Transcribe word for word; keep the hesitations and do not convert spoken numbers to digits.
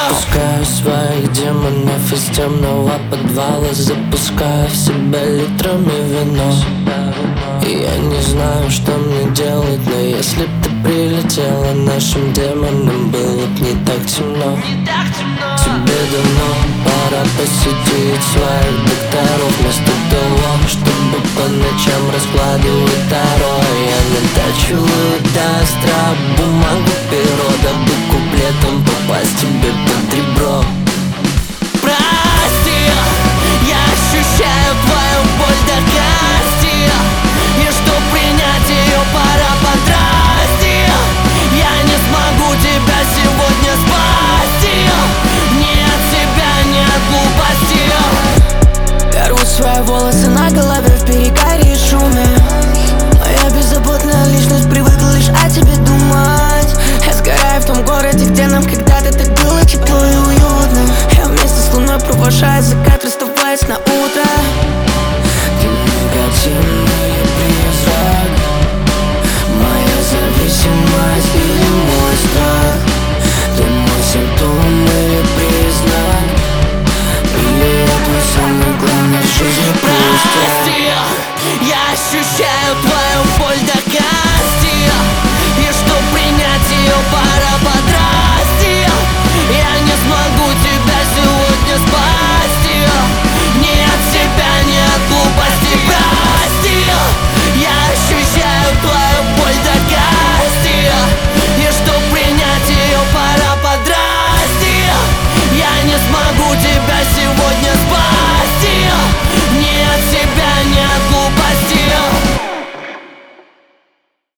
Пускаю своих демонов из темного подвала, запускаю в себя литрами вино. И я не знаю, что мне делать, но если б ты прилетела, нашим демонам было б не так темно. Тебе давно пора посетить своих докторов, вместо того, чтобы по ночам раскладывать таро. Я натачиваю до остра бумагу, перо.